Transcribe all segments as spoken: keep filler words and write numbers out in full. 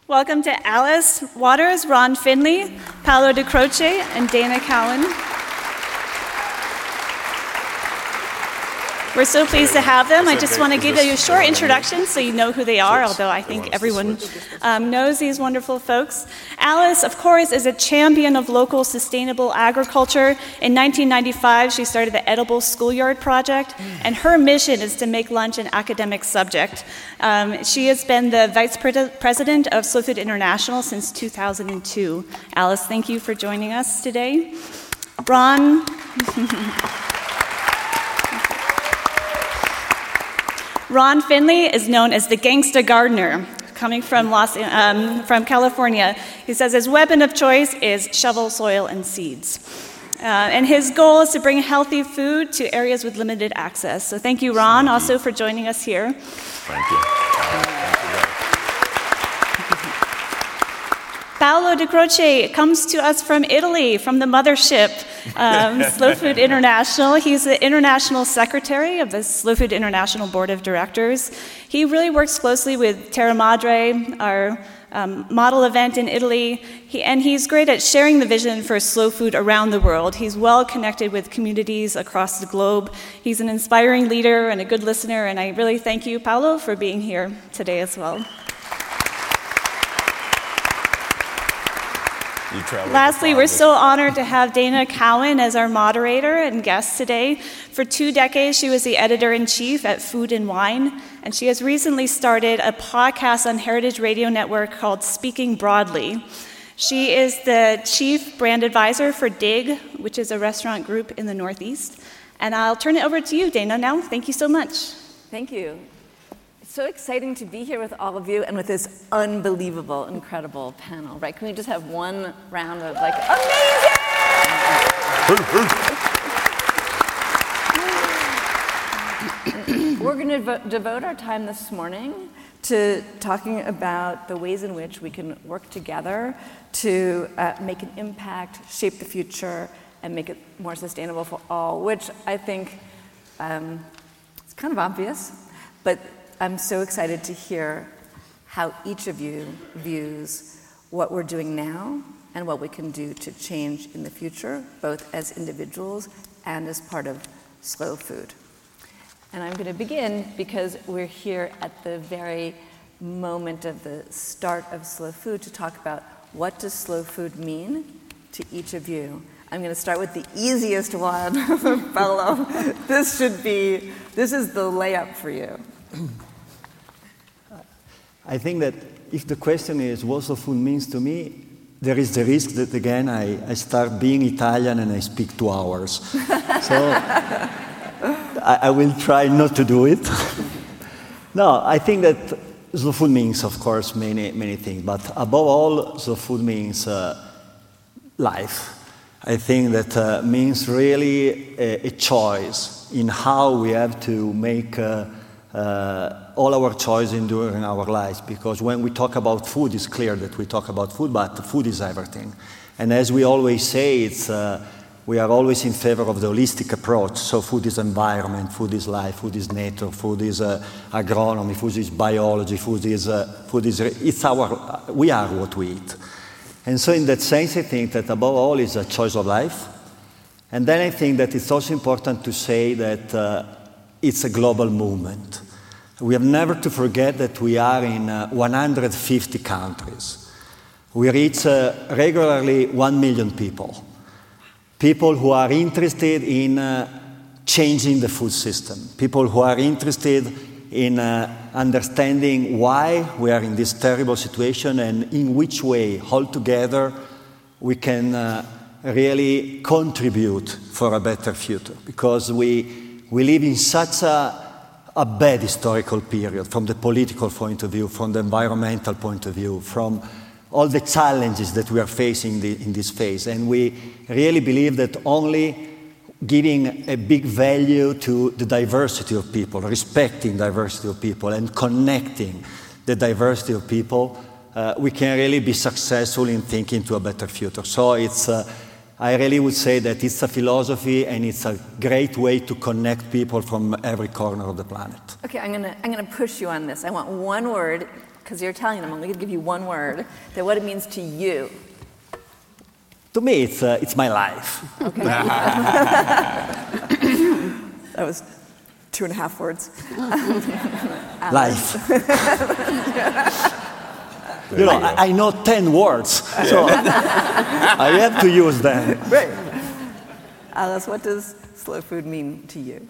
Welcome to Alice Waters, Ron Finley, Paolo De Croce, and Dana Cowan. We're so pleased to have them. I just want to give you a short introduction so you know who they are, although I think everyone um, knows these wonderful folks. Alice, of course, is a champion of local sustainable agriculture. In nineteen ninety-five, she started the Edible Schoolyard Project, and her mission is to make lunch an academic subject. Um, she has been the vice pre- president of Slow Food International since two thousand two. Alice, thank you for joining us today. Ron. Ron Finley is known as the Gangsta Gardener, coming from Los, um, from California. He says his weapon of choice is shovel, soil, and seeds. Uh, and his goal is to bring healthy food to areas with limited access. So thank you, Ron, thank also you. for joining us here. Thank you. Uh, thank you Paolo De Croce comes to us from Italy, from the mothership, um, Slow Food International. He's the international secretary of the Slow Food International Board of Directors. He really works closely with Terra Madre, our um, model event in Italy, he, and he's great at sharing the vision for slow food around the world. He's well connected with communities across the globe. He's an inspiring leader and a good listener, and I really thank you, Paolo, for being here today as well. Lastly, we're so honored to have Dana Cowan as our moderator and guest today. For two decades, she was the editor-in-chief at Food and Wine, and she has recently started a podcast on Heritage Radio Network called Speaking Broadly. She is the chief brand advisor for DIG, which is a restaurant group in the Northeast. And I'll turn it over to you, Dana, now. Thank you so much. Thank you. So exciting to be here with all of you and with this unbelievable, incredible panel, right? Can we just have one round of like, amazing! We're going to vo- devote our time this morning to talking about the ways in which we can work together to uh, make an impact, shape the future, and make it more sustainable for all, which I think um, it's kind of obvious, but I'm so excited to hear how each of you views what we're doing now and what we can do to change in the future, both as individuals and as part of Slow Food. And I'm going to begin because we're here at the very moment of the start of Slow Food to talk about what does Slow Food mean to each of you. I'm going to start with the easiest one, Paolo. This should be, this is the layup for you. I think that if the question is what slow food means to me, there is the risk that, again, I, I start being Italian and I speak two hours. So I, I will try not to do it. No, I think that slow food means, of course, many, many things. But above all, slow food means uh, life. I think that uh, means really a, a choice in how we have to make uh, Uh, all our choices during our lives, because when we talk about food, it's clear that we talk about food, but food is everything. And as we always say, it's uh, we are always in favor of the holistic approach. So food is environment, food is life, food is nature, food is uh, agronomy, food is biology, food is uh, food is it's our we are what we eat. And so in that sense, I think that above all is a choice of life. And then I think that it's also important to say that uh, it's a global movement. We have never to forget that we are in uh, one hundred fifty countries. We reach uh, regularly one million people. People who are interested in uh, changing the food system. People who are interested in uh, understanding why we are in this terrible situation and in which way, all together, we can uh, really contribute for a better future. Because we We live in such a, a bad historical period from the political point of view, from the environmental point of view, from all the challenges that we are facing the, in this phase. And we really believe that only giving a big value to the diversity of people, respecting diversity of people, and connecting the diversity of people, uh, we can really be successful in thinking to a better future. So it's uh, I really would say that it's a philosophy and it's a great way to connect people from every corner of the planet. Okay, I'm gonna I'm gonna push you on this. I want one word because you're Italian, I'm only going to give you one word, that what it means to you. To me, it's, uh, it's my life. Okay. That was two and a half words. Life. You know, I, I know ten words, so I have to use them. Right. Alice, what does slow food mean to you?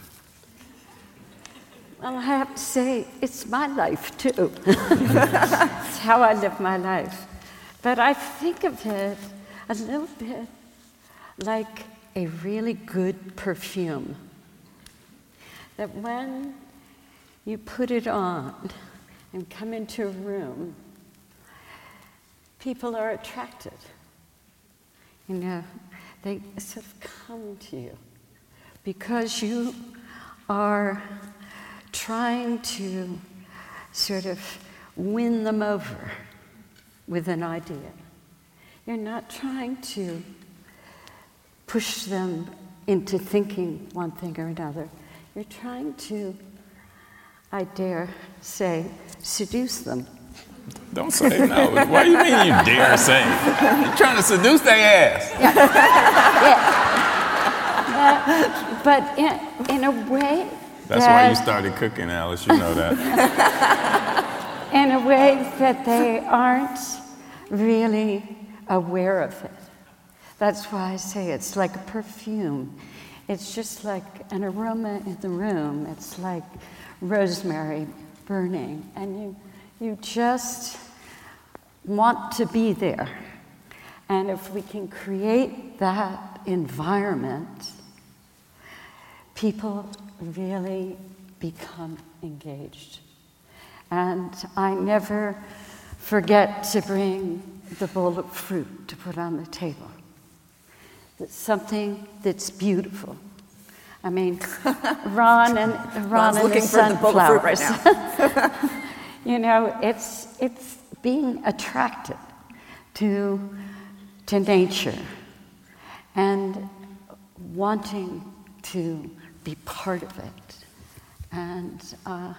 Well, I have to say, it's my life, too. It's how I live my life. But I think of it a little bit like a really good perfume. That when you put it on and come into a room, people are attracted. You know, they sort of come to you because you are trying to sort of win them over with an idea. You're not trying to push them into thinking one thing or another. You're trying to, I dare say, seduce them. Don't say no. What do you mean you dare say? You're trying to seduce their ass. Yeah. Yeah. But, but in, in a way That's that, why you started cooking, Alice. You know that. in a way that they aren't really aware of it. That's why I say it's like a perfume. It's just like an aroma in the room. It's like rosemary burning, and you you just want to be there. And if we can create that environment, people really become engaged. And I never forget to bring the bowl of fruit to put on the table. It's something that's beautiful. I mean, Ron and Ron Ron's and looking the for the bowl of fruit right sunflowers. now. You know, it's it's being attracted to to nature and wanting to be part of it. And uh,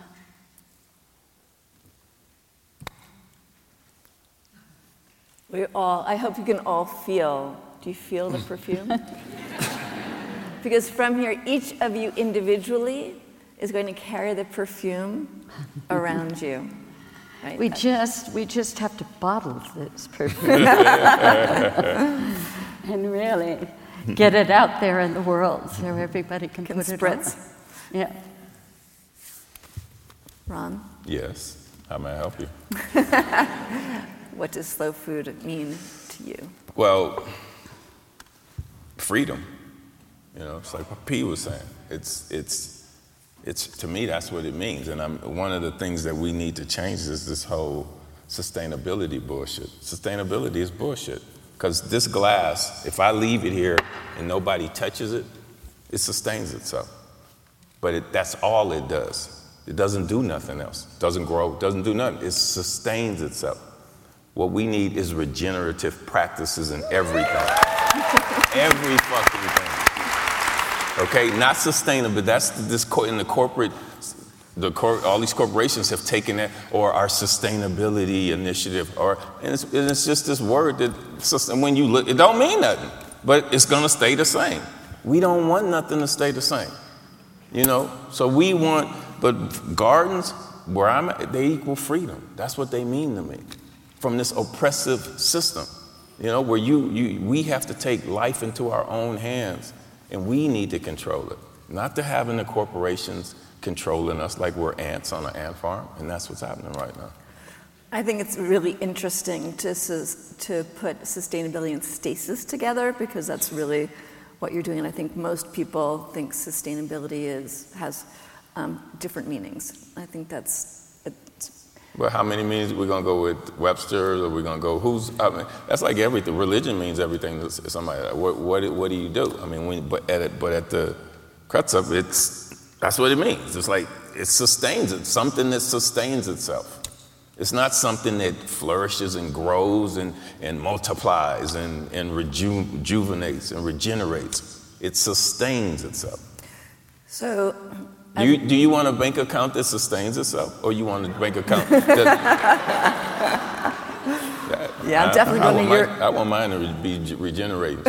We all, I hope you can all feel, do you feel the perfume? Because from here, each of you individually is going to carry the perfume around you. Right? we just we just have to bottle this perfume and really get it out there in the world so everybody can, Can put spritz. it on. Yeah. Ron, Yes. How may I help you? what does slow food mean to you? Well, freedom. You know, it's like what P was saying. It's it's it's to me that's what it means. And I'm, one of the things that we need to change is this whole sustainability bullshit. Sustainability is bullshit. Because this glass, if I leave it here and nobody touches it, it sustains itself. But it, that's all it does. It doesn't do nothing else. It doesn't grow, it doesn't do nothing. It sustains itself. What we need is regenerative practices in everything. Every fucking thing. Okay, not sustainable. That's this in the corporate, the cor- all these corporations have taken that, or our sustainability initiative, or and it's, and it's just this word that when you look, it don't mean nothing, but it's gonna stay the same. We don't want nothing to stay the same, you know. So we want, but gardens where I'm at, they equal freedom. That's what they mean to me, from this oppressive system, you know, where you you we have to take life into our own hands. And we need to control it, not to having the corporations controlling us like we're ants on an ant farm, and that's what's happening right now. I think it's really interesting to sus- to put sustainability and stasis together, because that's really what you're doing. And I think most people think sustainability is has um, different meanings. I think that's. Well, how many meanings are we gonna go with Webster, or we gonna go who's? I mean, that's like everything. Religion means everything to somebody. What what what do you do? I mean, when but at it, but at the Kretzup, it's that's what it means. It's like it sustains it. Something that sustains itself. It's not something that flourishes and grows and, and multiplies and and reju- rejuvenates and regenerates. It sustains itself. So, Do you, do you want a bank account that sustains itself, or you want a bank account that... that yeah, I'm I, definitely I, going I to your... I want mine to be regenerating.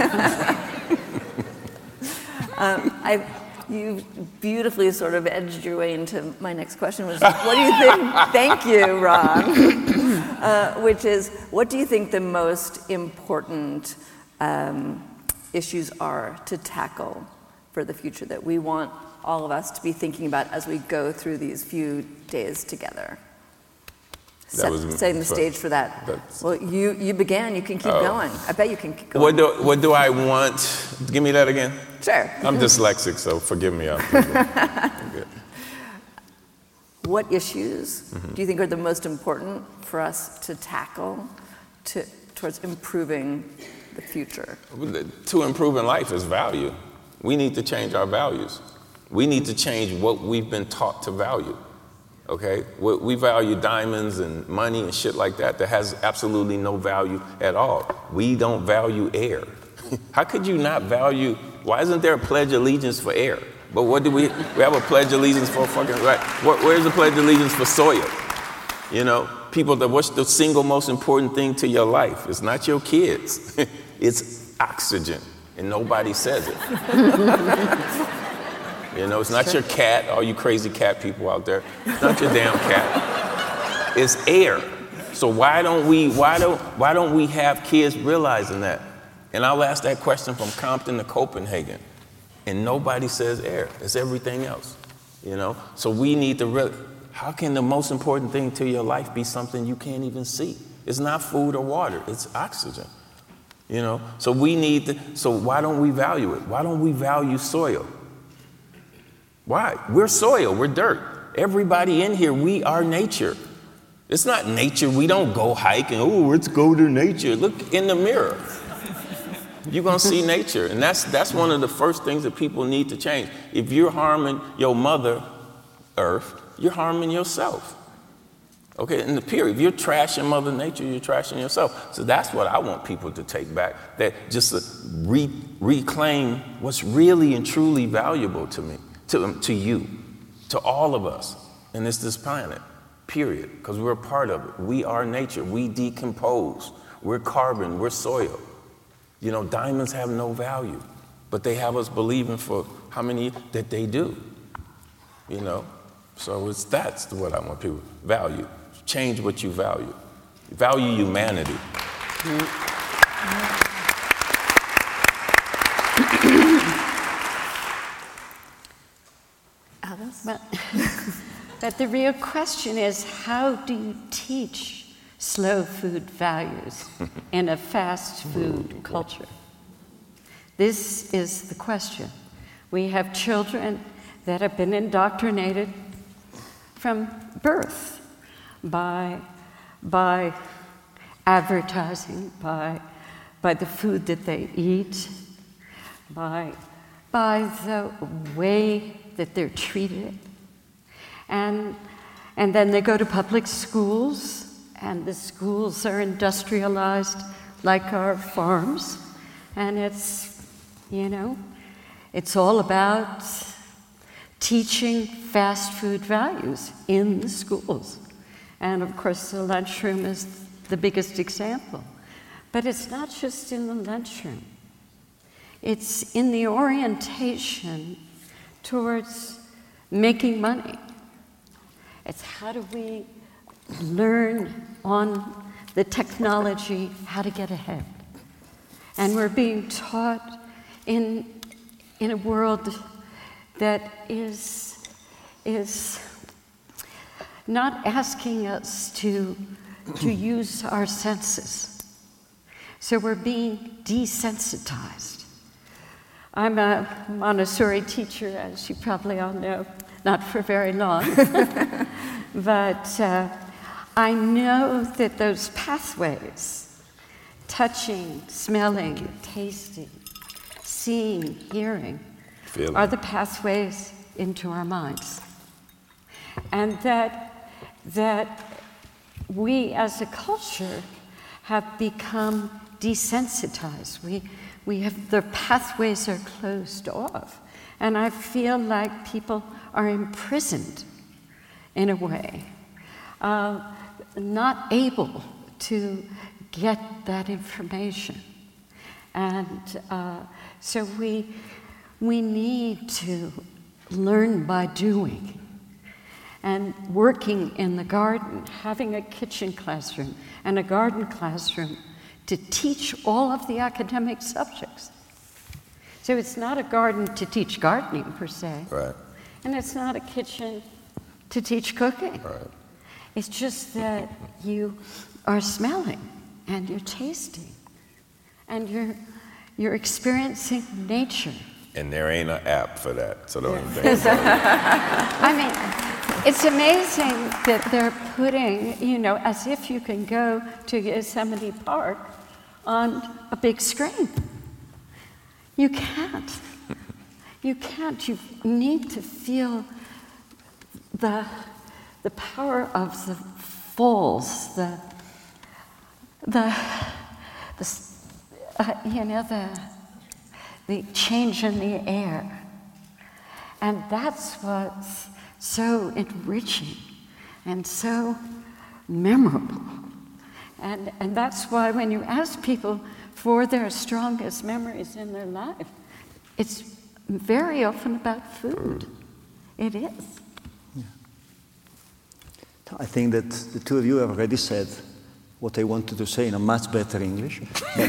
um, I, you beautifully sort of edged your way into my next question, which is, what do you think... Thank you, Ron. Uh, which is, what do you think the most important um, issues are to tackle for the future that we want all of us to be thinking about as we go through these few days together? Set, setting the stage for that. Well, you, you began, you can keep oh. going. I bet you can keep going. What do, what do I want? Give me that again. Sure. I'm dyslexic, so forgive me. I'm good. What issues mm-hmm. do you think are the most important for us to tackle to, towards improving the future? To improve in life is value. We need to change our values. We need to change what we've been taught to value, okay? We value diamonds and money and shit like that that has absolutely no value at all. We don't value air. How could you not value, why isn't there a pledge of allegiance for air? But what do we, we have a pledge of allegiance for fucking, right? Where's the pledge of allegiance for soil? You know, people, that what's the single most important thing to your life? It's not your kids. It's oxygen, and nobody says it. You know, it's not your cat, all you crazy cat people out there. It's not your damn cat. It's air. So why don't we, why don't, why don't we have kids realizing that? And I'll ask that question from Compton to Copenhagen. And nobody says air. It's everything else, you know? So we need to really, how can the most important thing to your life be something you can't even see? It's not food or water, it's oxygen, you know? So we need to, so why don't we value it? Why don't we value soil? Why? We're soil, we're dirt. Everybody in here, we are nature. It's not nature, we don't go hiking, oh, let's go to nature. Look in the mirror. You're gonna see nature, and that's that's one of the first things that people need to change. If you're harming your mother earth, you're harming yourself. Okay, in the period, if you're trashing Mother Nature, you're trashing yourself. So that's what I want people to take back, that just to re- reclaim what's really and truly valuable to me, to, to you, to all of us, and it's this planet, period, because we're a part of it. We are nature, we decompose, we're carbon, we're soil. You know, diamonds have no value, but they have us believing for how many that they do, you know? So it's that's what I want people, value. Change what you value. Value humanity. Alice? But, but the real question is, how do you teach slow food values in a fast food culture? This is the question. We have children that have been indoctrinated from birth by, by advertising, by, by the food that they eat, by, by the way that they're treated. And, and then they go to public schools, and the schools are industrialized like our farms. And it's, you know, it's all about teaching fast food values in the schools. And of course, the lunchroom is the biggest example. But it's not just in the lunchroom. It's in the orientation towards making money. It's how do we learn on the technology how to get ahead. And we're being taught in, in a world that is, is not asking us to, to use our senses. So we're being desensitized. I'm a Montessori teacher, as you probably all know, not for very long, but uh, I know that those pathways, touching, smelling, tasting, seeing, hearing, Feeling. are the pathways into our minds. And that, that we as a culture have become desensitized. We, we have, the pathways are closed off. And I feel like people are imprisoned in a way, uh, not able to get that information. And uh, so we, we need to learn by doing. And working in the garden, having a kitchen classroom and a garden classroom to teach all of the academic subjects. So it's not a garden to teach gardening per se. Right. And it's not a kitchen to teach cooking. Right. It's just that you are smelling and you're tasting and you're, you're experiencing nature. And there ain't an app for that, so don't Yeah. think about I mean, it's amazing that they're putting, you know, as if you can go to Yosemite Park on a big screen. You can't. You can't. You need to feel the, the power of the falls, the, the, the uh, you know, the, the change in the air. And that's what's so enriching and so memorable. And, and that's why when you ask people for their strongest memories in their life, it's very often about food. It is. Yeah. I think that the two of you have already said what I wanted to say in a much better English.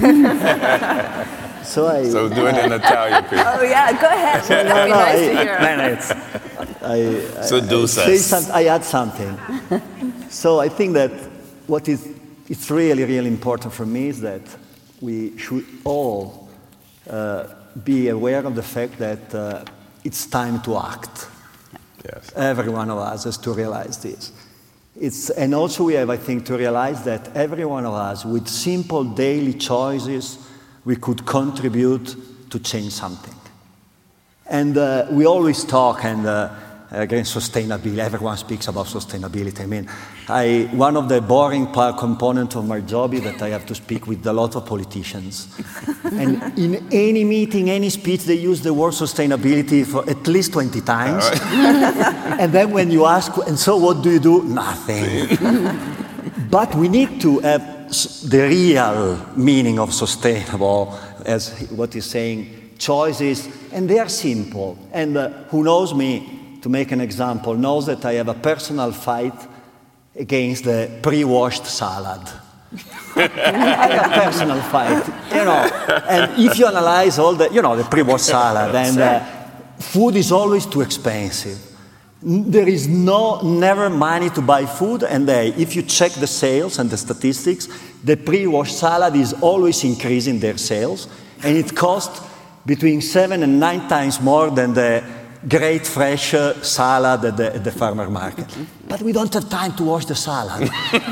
so I. So do it in Italian, people. Oh yeah, go ahead. No, That'd be no, nice I, to hear. no, no, it's, I, So do I, say some. some, I add something. So I think that what is it's really, really important for me is that we should all uh, be aware of the fact that uh, it's time to act. Yes. Every one of us has to realize this. It's, and also we have, I think, to realize that every one of us, with simple daily choices, we could contribute to change something. And uh, we always talk, and uh, again, sustainability, everyone speaks about sustainability. I mean, I, one of the boring part components of my job is that I have to speak with a lot of politicians. And in any meeting, any speech, they use the word sustainability for at least twenty times. And then when you ask, and so what do you do? Nothing. But we need to have the real meaning of sustainable, as what he's saying, choices, and they are simple. And uh, who knows me, to make an example, knows that I have a personal fight against the pre-washed salad. I have a personal fight, you know. And if you analyze all the, you know, the pre-washed salad, and uh, food is always too expensive. There is no, never money to buy food, and uh, if you check the sales and the statistics, the pre-washed salad is always increasing their sales, and it costs between seven and nine times more than the great fresh uh, salad at the, at the farmer market. But we don't have time to wash the salad.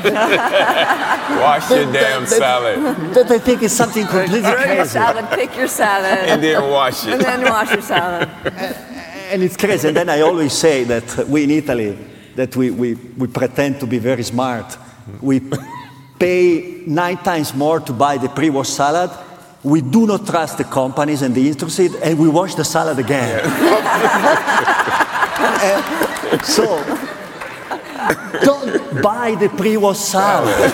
Wash your damn salad. That I think is something completely Throw your crazy. salad, pick your salad, And then wash and it. then wash your salad. And it's crazy. And then I always say that we in Italy, that we, we, we pretend to be very smart. We pay nine times more to buy the pre-washed salad. We do not trust the companies and the industry, and we wash the salad again. And so, don't buy the pre-washed salad.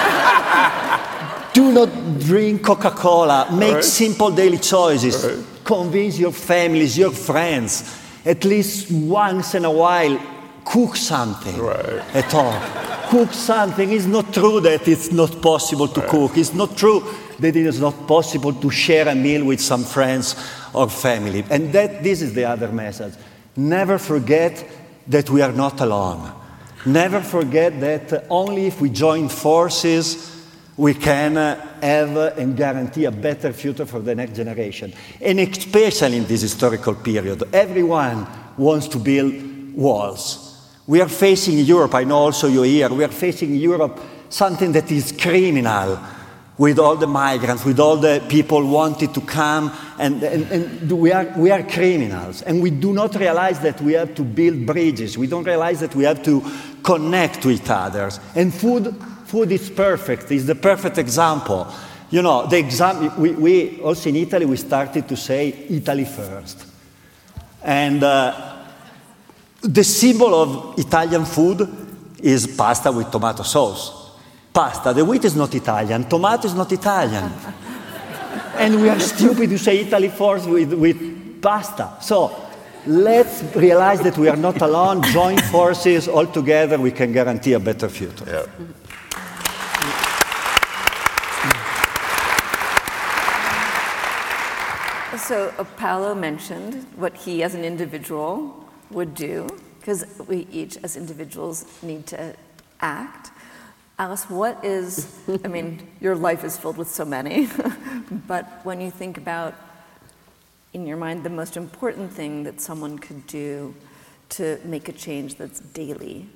Do not drink Coca-Cola. Make Right. simple daily choices. Right. Convince your families, your friends. At least once in a while, cook something Right. at home. Cook something. It's not true that it's not possible to cook. It's not true that it is not possible to share a meal with some friends or family. And that this is the other message. Never forget that we are not alone. Never forget that only if we join forces we can uh, have uh, and guarantee a better future for the next generation. And especially in this historical period, everyone wants to build walls. We are facing Europe, I know also you're here, we are facing Europe something that is criminal, with all the migrants, with all the people wanting to come, and, and, and we, are, we are criminals. And we do not realize that we have to build bridges. We don't realize that we have to connect to each other. And food, food is perfect, it's the perfect example. You know, the example, we, we also in Italy, we started to say Italy first. And uh, the symbol of Italian food is pasta with tomato sauce. Pasta, the wheat is not Italian, tomato is not Italian. And we are stupid to say Italy first with, with pasta. So let's realize that we are not alone, join forces, all together we can guarantee a better future. Yeah. So uh, Paolo mentioned what he as an individual would do, because we each as individuals need to act. Alice, what is, I mean, your life is filled with so many, but when you think about, in your mind, the most important thing that someone could do to make a change that's daily,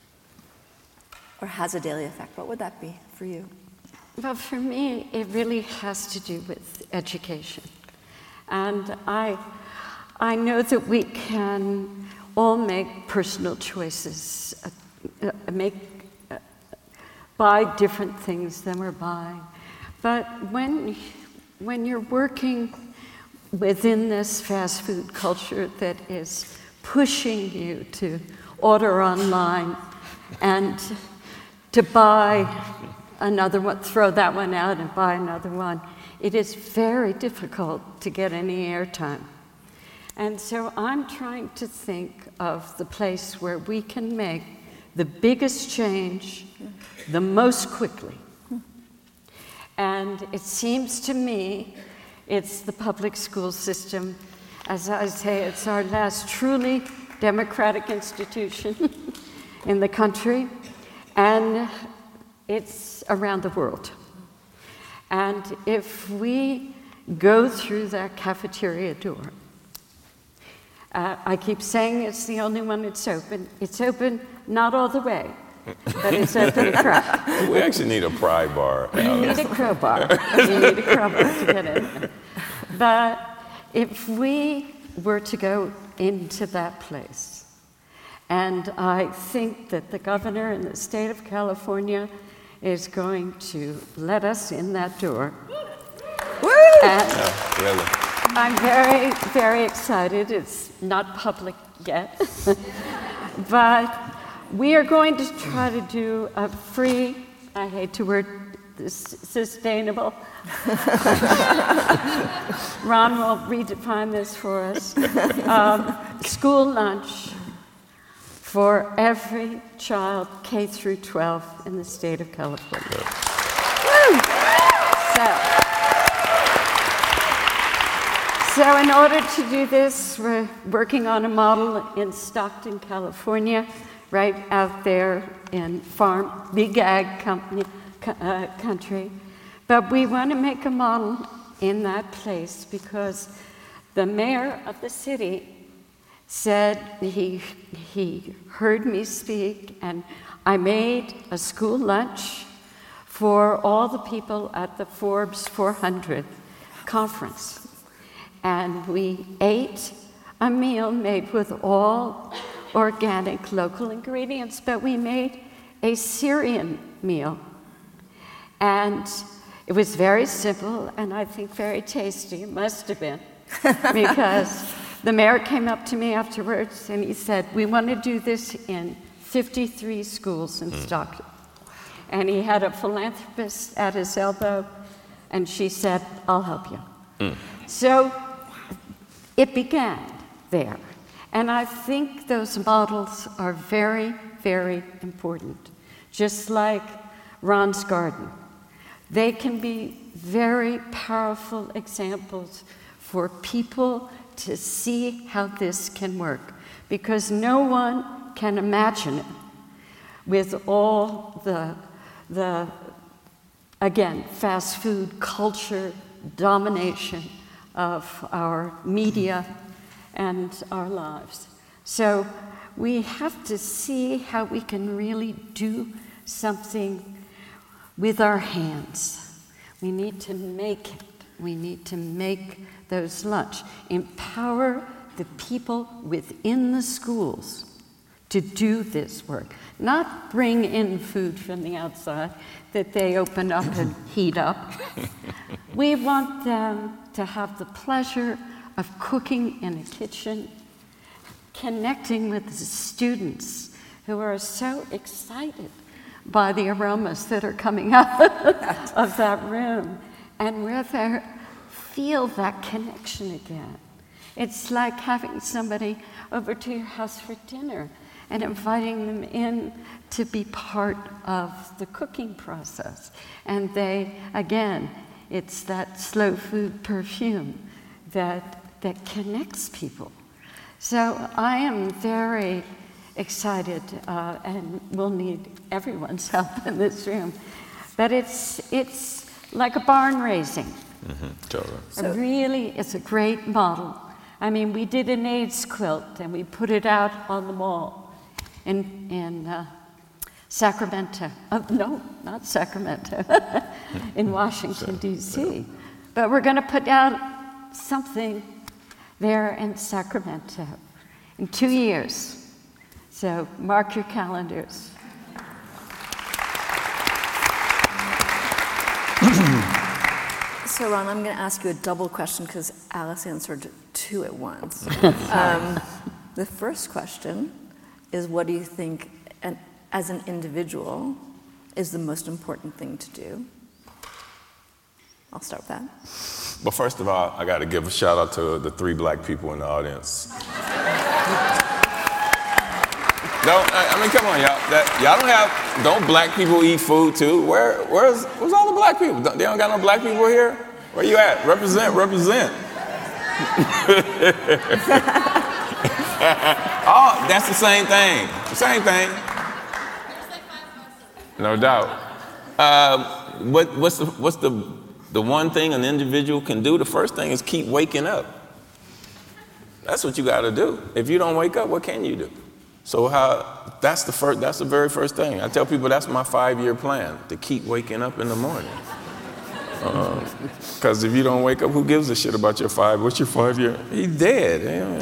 or has a daily effect, what would that be for you? Well, for me, it really has to do with education. And I, I know that we can all make personal choices, uh, uh, make, uh, buy different things than we're buying. But when, when you're working within this fast food culture that is pushing you to order online and to buy another one, throw that one out and buy another one, it is very difficult to get any airtime. And so I'm trying to think of the place where we can make the biggest change the most quickly. And it seems to me it's the public school system. As I say, it's our last truly democratic institution in the country, and it's around the world. And if we go through that cafeteria door, uh, I keep saying it's the only one that's open. It's open not all the way, but it's open a crack. We actually need a pry bar. You need a crowbar. You need a crowbar to get in. But if we were to go into that place, and I think that the governor in the state of California is going to let us in that door. Woo! And Yeah, really. I'm very, very excited. It's not public yet. But we are going to try to do a free, I hate to word this, sustainable. Ron will redefine this for us. Um, school lunch for every child K through twelve in the state of California. Woo! So, so in order to do this, we're working on a model in Stockton, California, right out there in farm, big ag company, uh, country. But we want to make a model in that place because the mayor of the city said he, he heard me speak, and I made a school lunch for all the people at the Forbes four hundred conference. And we ate a meal made with all organic local ingredients, but we made a Syrian meal. And it was very simple, and I think very tasty. It must have been, because the mayor came up to me afterwards and he said, we want to do this in fifty-three schools in mm. Stockton. And he had a philanthropist at his elbow, and she said, I'll help you. Mm. So it began there. And I think those models are very, very important. Just like Ron's Garden. They can be very powerful examples for people to see how this can work, because no one can imagine it with all the, the again, fast food culture domination of our media and our lives. So we have to see how we can really do something with our hands. We need to make it. We need to make those lunch. Empower the people within the schools to do this work. Not bring in food from the outside that they open up and heat up. We want them to have the pleasure of cooking in a kitchen connecting with the students who are so excited by the aromas that are coming out of that room, and where they feel that connection again. It's like having somebody over to your house for dinner and inviting them in to be part of the cooking process. And they, again, it's that slow food perfume that, that connects people. So I am very excited, uh, and we'll need everyone's help in this room. But it's, it's like a barn raising. Mm-hmm, totally. So really, it's a great model. I mean, we did an AIDS quilt, and we put it out on the mall in, in uh, Sacramento. Oh, no, not Sacramento, in Washington, D C But we're going to put out something there in Sacramento in two years. So mark your calendars. So Ron, I'm going to ask you a double question because Alice answered two at once. um, the first question is, what do you think, an, as an individual, is the most important thing to do? I'll start with that. Well, first of all, I got to give a shout out to the three black people in the audience. No, I, I mean, come on, y'all. That, y'all don't have, don't black people eat food too? Where, where's, where's all the black people? They don't got no black people here? Where you at? Represent, represent. Oh, that's the same thing. Same thing. No doubt. Uh, what, what's the, what's the, the one thing an individual can do? The first thing is keep waking up. That's what you got to do. If you don't wake up, what can you do? So how, that's the first, that's the very first thing. I tell people that's my five-year plan, to keep waking up in the morning. Because uh, if you don't wake up, who gives a shit about your five? What's your five-year? He's dead.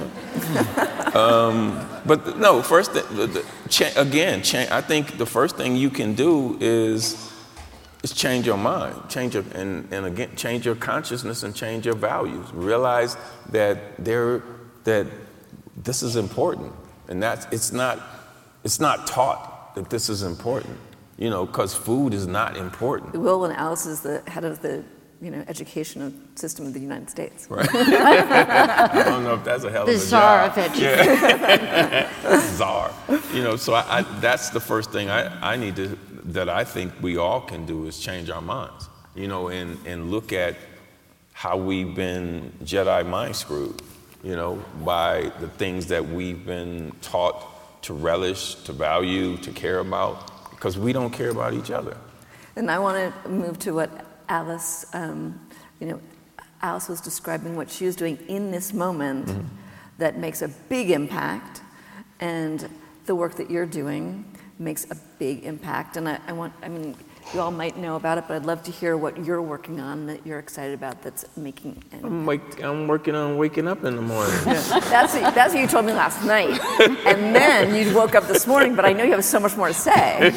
um, but no, first, the, the, cha- again, cha- I think the first thing you can do is is change your mind, change your, and, and again, change your consciousness and change your values. Realize that there, that this is important. And that's, it's not, it's not taught that this is important, you know, because food is not important. Will and Alice is the head of the, you know, educational system of the United States. Right. I don't know if that's a hell of a job. The czar of education. Yeah. Czar. You know, so I, I, that's the first thing I, I need to, that I think we all can do is change our minds, you know, and, and look at how we've been Jedi mind screwed. You know, by the things that we've been taught to relish, to value, to care about, because we don't care about each other. And I want to move to what Alice, um, you know, Alice was describing what she was doing in this moment mm-hmm. that makes a big impact, and the work that you're doing makes a big impact. And I, I want, I mean, you all might know about it, but I'd love to hear what you're working on that you're excited about that's making an impact. I'm, wake, I'm working on waking up in the morning. that's, what, that's what you told me last night. And then you woke up this morning, but I know you have so much more to say.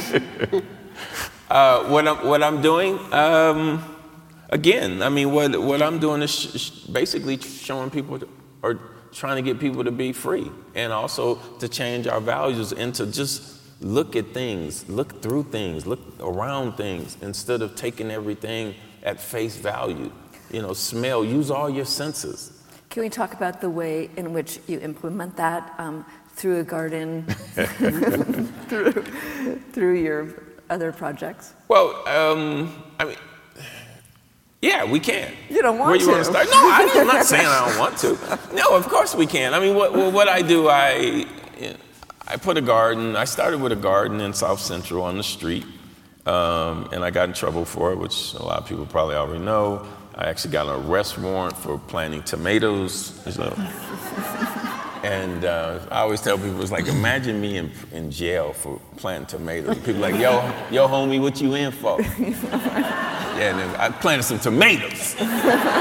uh, what, I'm, what I'm doing, um, again, I mean, what, what I'm doing is sh- sh- basically showing people, to, or trying to get people to be free, and also to change our values and to just look at things, look through things, look around things, instead of taking everything at face value. You know, smell, use all your senses. Can we talk about the way in which you implement that um, through a garden, through, through your other projects? Well, um, I mean, yeah, we can. You don't want Where you to. want to start? No, I, I'm not saying I don't want to. No, of course we can. I mean, what, what I do, I... You know, I put a garden, I started with a garden in South Central on the street, um, and I got in trouble for it, which a lot of people probably already know. I actually got an arrest warrant for planting tomatoes. So. And uh, I always tell people, it's like, imagine me in, in jail for planting tomatoes. People are like, yo, yo, homie, what you in for? Yeah, and then I planted some tomatoes. You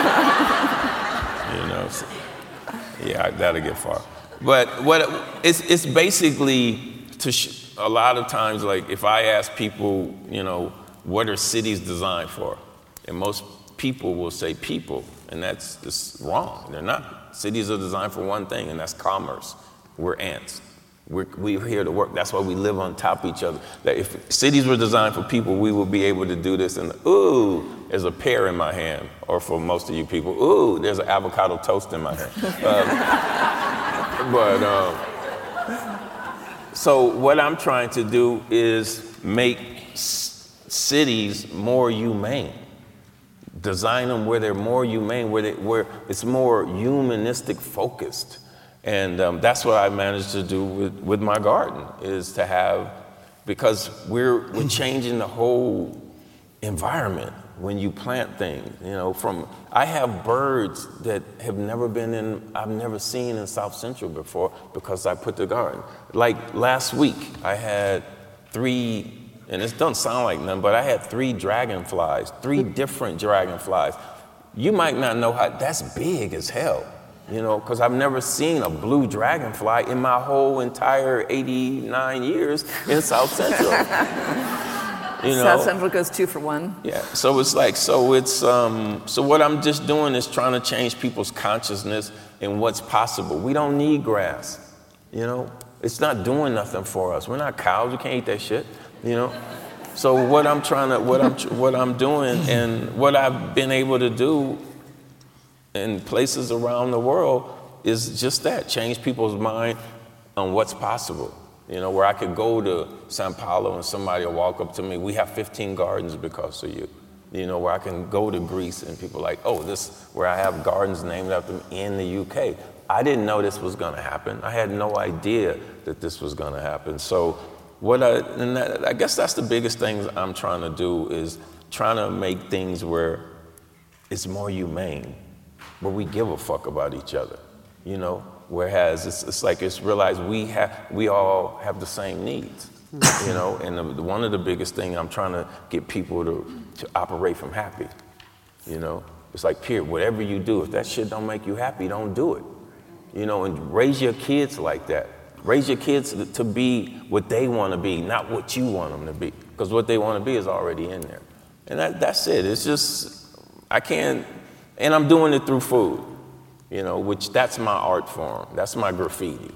know, so, yeah, that'll get far. But what it's it's basically to sh- a lot of times, like if I ask people, you know, what are cities designed for, and most people will say people, and that's just wrong. They're not. Cities are designed for one thing, and that's commerce. we're ants. We're, we're here to work. That's why we live on top of each other. That if cities were designed for people, we would be able to do this. And ooh, there's a pear in my hand. Or for most of you people, ooh, there's an avocado toast in my hand. Um, but um, so what I'm trying to do is make s- cities more humane. Design them where they're more humane, where, they, where it's more humanistic focused. And um, that's what I managed to do with, with my garden, is to have, because we're, we're changing the whole environment when you plant things. You know, from, I have birds that have never been in, I've never seen in South Central before because I put the garden. Like last week, I had three, and this doesn't sound like nothing, but I had three dragonflies, three different dragonflies. You might not know how, that's big as hell. You know, because I've never seen a blue dragonfly in my whole entire eighty-nine years in South Central. You know? South Central goes two for one. Yeah, so it's like, so it's, um, so what I'm just doing is trying to change people's consciousness and what's possible. We don't need grass, you know? It's not doing nothing for us. We're not cows, we can't eat that shit, you know? So what I'm trying to, what I'm, what I'm doing and what I've been able to do in places around the world is just that, change people's mind on what's possible. You know, where I could go to Sao Paulo and somebody will walk up to me, we have fifteen gardens because of you. You know, where I can go to Greece and people are like, oh, this, where I have gardens named after me in the U K. I didn't know this was gonna happen. I had no idea that this was gonna happen. So what I, and that, I guess that's the biggest thing I'm trying to do, is trying to make things where it's more humane, where we give a fuck about each other, you know? Whereas it's, it's like it's realized we have, we all have the same needs, you know? And the, one of the biggest things I'm trying to get people to, to operate from happy, you know? It's like, period, whatever you do, if that shit don't make you happy, don't do it, you know? And raise your kids like that. Raise your kids to be what they want to be, not what you want them to be, because what they want to be is already in there. And that, that's it. It's just, I can't, and I'm doing it through food, you know, which that's my art form. That's my graffiti.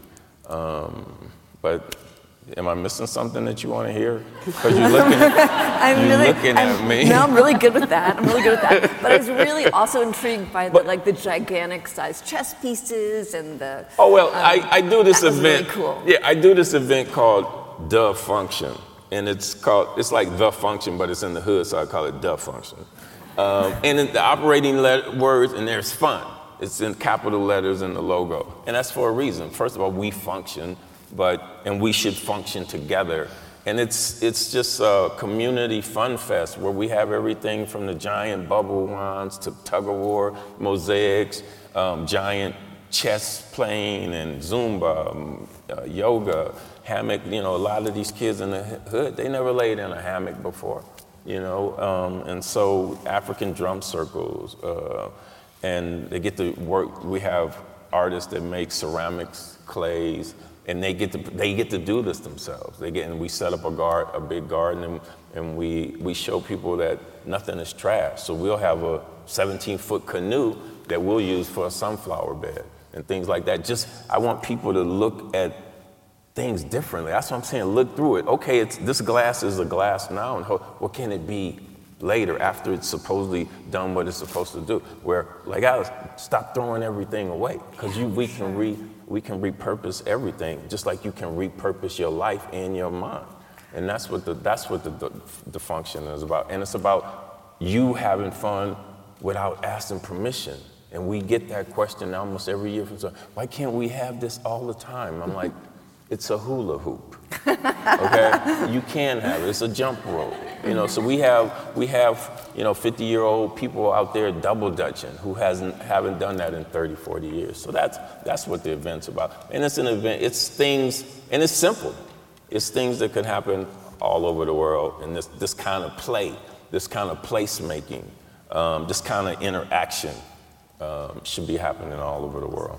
Um, but am I missing something that you want to hear? Because you're looking, at, you're really, looking I'm, at me. No, I'm really good with that. I'm really good with that. But I was really also intrigued by the, but, like the gigantic sized chess pieces and the. Oh well, um, I, I do this that was event. Really cool. Yeah, I do this event called The Function, and it's called it's like The Function, but it's in the hood, so I call it The Function. Um, and the operating let- words, and there's fun. It's in capital letters in the logo. And that's for a reason. First of all, we function, but and we should function together. And it's it's just a community fun fest where we have everything from the giant bubble wands to tug of war, mosaics, um, giant chess playing and Zumba, um, uh, yoga, hammock. You know, a lot of these kids in the hood, they never laid in a hammock before. You know, um, and so African drum circles, uh, and they get to work. We have artists that make ceramics, clays, and they get to they get to do this themselves. They get and we set up a guard, a big garden, and, and we we show people that nothing is trash. So we'll have a seventeen foot canoe that we'll use for a sunflower bed and things like that. Just I want people to look at things differently. That's what I'm saying. Look through it. Okay, it's this glass is a glass now, and what can it be later after it's supposedly done what it's supposed to do? Where, like Alice, stop throwing everything away, because you we can re we can repurpose everything, just like you can repurpose your life and your mind. And that's what the that's what the the, the function is about. And it's about you having fun without asking permission. And we get that question almost every year from someone, why can't we have this all the time? I'm like, it's a hula hoop, okay? You can have it, it's a jump rope, you know? So we have, we have, you know, fifty-year-old people out there double dutching who hasn't, haven't done that in thirty, forty years. So that's, that's what the event's about. And it's an event, it's things, and it's simple. It's things that can happen all over the world, and this, this kind of play, this kind of placemaking, um, this kind of interaction um, should be happening all over the world.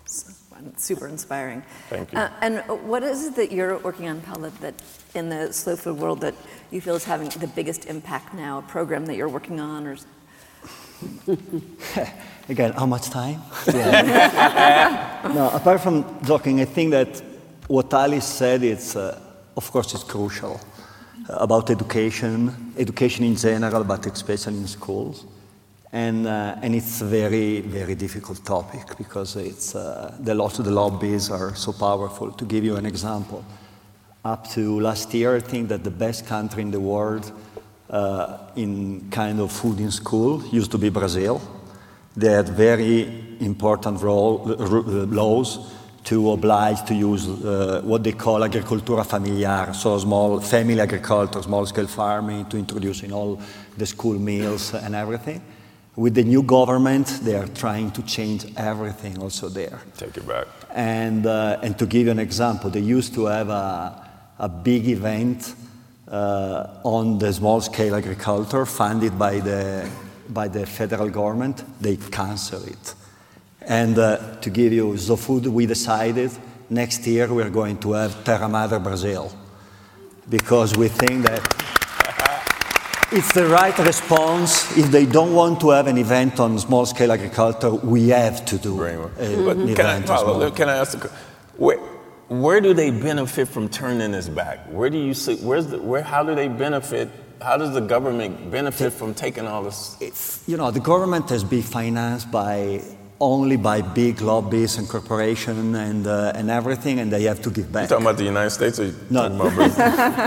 Super inspiring. Thank you. Uh, and what is it that you're working on, Paula, that in the slow food world that you feel is having the biggest impact now? A program that you're working on, or? Again, how much time? Yeah. No, apart from joking, I think that what Alice said, it's, uh, of course, it's crucial uh, about education, education in general, but especially in schools. And, uh, and it's a very, very difficult topic because it's, uh, the, lots of the lobbies are so powerful. To give you an example, up to last year, I think that the best country in the world uh, in kind of food in school used to be Brazil. They had very important role, laws to oblige to use uh, what they call agricultura familiar, so small family agriculture, small-scale farming, to introduce in all the school meals and everything. With the new government, they are trying to change everything also there. Take it back. And, uh, and to give you an example, they used to have a, a big event uh, on the small-scale agriculture funded by the, by the federal government. They canceled it. And uh, to give you the food, we decided next year we're going to have Terra Madre Brazil, because we think that it's the right response. If they don't want to have an event on small-scale agriculture, we have to do a, mm-hmm. an can event. I, Paolo, can I ask, a, where, where do they benefit from turning this back? Where do you see, where's the, where, how do they benefit, how does the government benefit from taking all this? It's, you know, the government has been financed by only by big lobbies and corporations and, uh, and everything, and they have to give back. You talking about the United States or you no. talking about Brazil?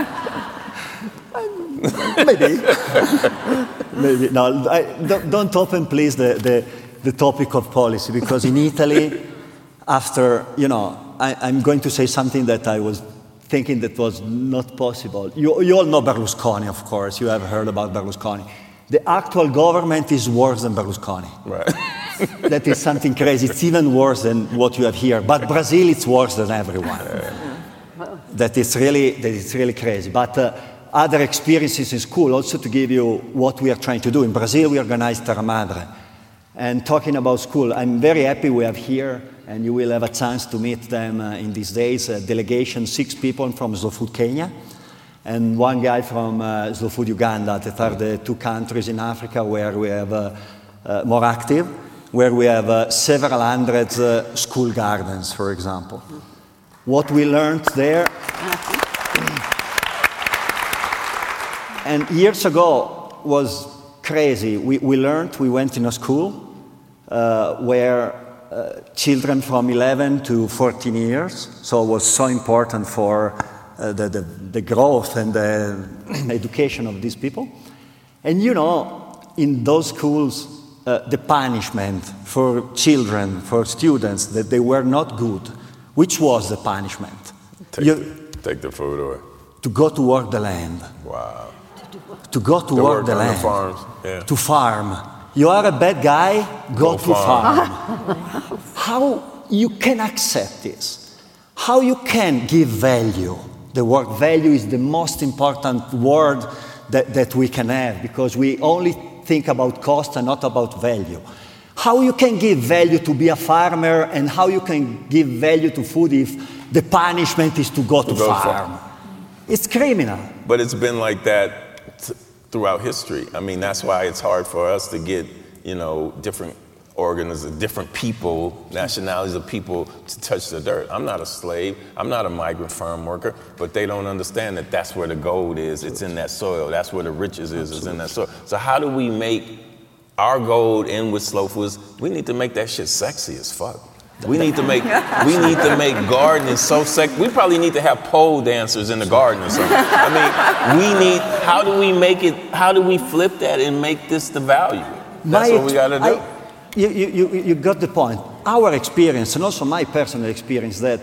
Maybe. Maybe. No, I, don't, don't open, please, the, the, the topic of policy, because in Italy, after, you know, I, I'm going to say something that I was thinking that was not possible. You, you all know Berlusconi, of course. You have heard about Berlusconi. The actual government is worse than Berlusconi. Right. That is something crazy. It's even worse than what you have here. But Brazil, it's worse than everyone. That is really, that is really crazy. But uh, other experiences in school, also to give you what we are trying to do. In Brazil, we organized Terra Madre. And talking about school, I'm very happy we have here, and you will have a chance to meet them uh, in these days, a delegation, six people from Slow Food Kenya, and one guy from uh, Slow Food Uganda, that are the two countries in Africa where we have uh, uh, more active, where we have uh, several hundred uh, school gardens, for example. What we learned there, and years ago was crazy. We, we learned, we went in a school uh, where uh, children from eleven to fourteen years, so it was so important for uh, the, the, the growth and the education of these people. And you know, in those schools, uh, the punishment for children, for students, that they were not good, which was the punishment? Take, you, take the food away. To go to work the land. Wow. To go to, to work, work the on land. The farms. Yeah. To farm. You are a bad guy, go, go to farm. farm. How you can accept this? How you can give value? The word value is the most important word that, that we can have, because we only think about cost and not about value. How you can give value to be a farmer, and how you can give value to food if the punishment is to go to, to go farm. farm. It's criminal. But it's been like that t- throughout history. I mean, that's why it's hard for us to get, you know, different organisms, different people, nationalities of people to touch the dirt. I'm not a slave. I'm not a migrant farm worker, but they don't understand that that's where the gold is. It's in that soil. That's where the riches is, is in that soil. So how do we make our gold in with slow foods? We need to make that shit sexy as fuck. We need to make we need to make gardening so sexy. We probably need to have pole dancers in the garden or something. I mean, we need. How do we make it? How do we flip that and make this the value? That's my, what we got to do. I, you, you, you got the point. Our experience, and also my personal experience, that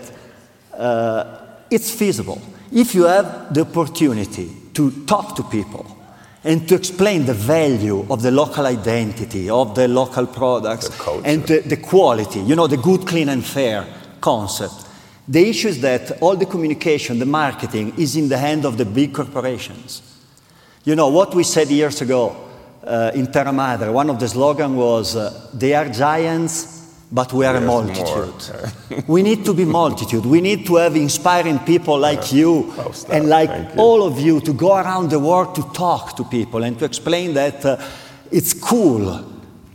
uh, it's feasible if you have the opportunity to talk to people and to explain the value of the local identity, of the local products, the and the, the quality, you know, the good, clean, and fair concept. The issue is that all the communication, the marketing, is in the hand of the big corporations. You know, what we said years ago uh, in Terra Madre, one of the slogans was, uh, they are giants, but we are There's a multitude. We need to be multitude. We need to have inspiring people like yeah. you oh, and like Thank all you. of you to go around the world to talk to people and to explain that uh, it's cool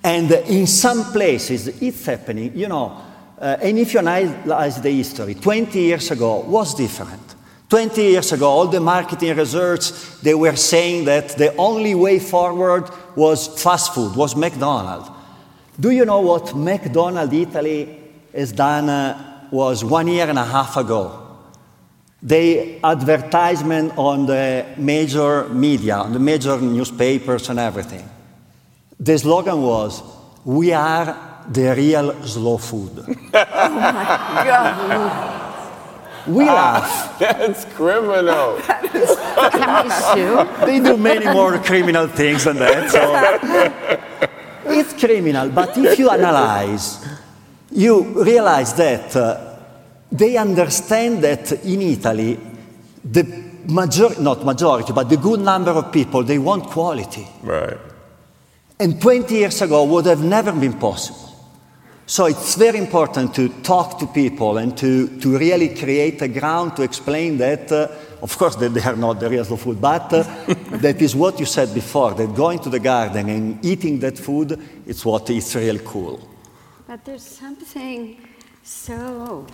And in some places, it's happening, you know, uh, and if you analyze the history, twenty years ago was different. twenty years ago, all the marketing research, they were saying that the only way forward was fast food, was McDonald's. Do you know what McDonald's Italy has done uh, was one year and a half ago? They advertisement on the major media, on the major newspapers and everything. The slogan was, "We are the real slow food." Oh my God. We laugh. That's criminal. Can we sue? They do many more criminal things than that. So it's criminal, but if you analyze, you realize that uh, they understand that in Italy, the major not majority, but the good number of people, they want quality. Right. And twenty years ago would have never been possible. So it's very important to talk to people and to, to really create a ground to explain that, uh, of course, that they are not the real slow food, but uh, that is what you said before, that going to the garden and eating that food, it's what is really cool. But there's something so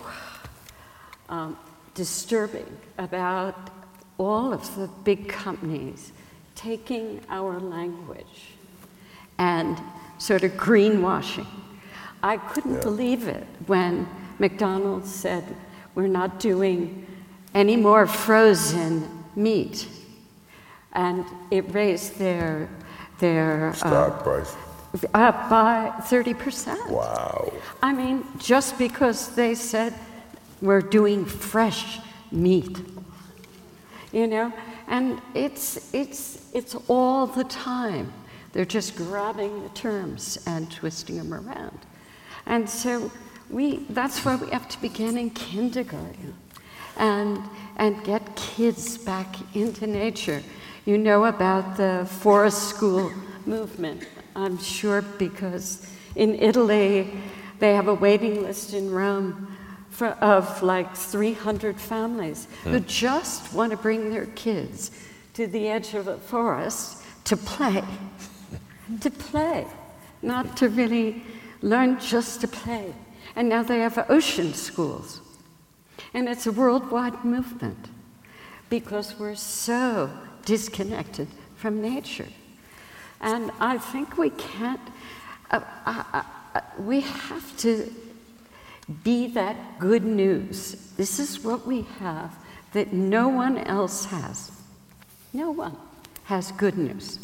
um, disturbing about all of the big companies taking our language and sort of greenwashing. I couldn't yeah. believe it when McDonald's said, we're not doing any more frozen meat. And it raised their, their stock uh, price up by thirty percent. Wow. I mean, just because they said we're doing fresh meat, you know? And it's, it's, it's all the time. They're just grabbing the terms and twisting them around. And so we, that's why we have to begin in kindergarten and, and get kids back into nature. You know about the forest school movement, I'm sure, because in Italy, they have a waiting list in Rome for, of like three hundred families hmm. who just want to bring their kids to the edge of a forest to play, to play, not to really learn, just to play. And now they have ocean schools. And it's a worldwide movement because we're so disconnected from nature. And I think we can't, uh, uh, uh, we have to be that good news. This is what we have that no one else has. No one has good news.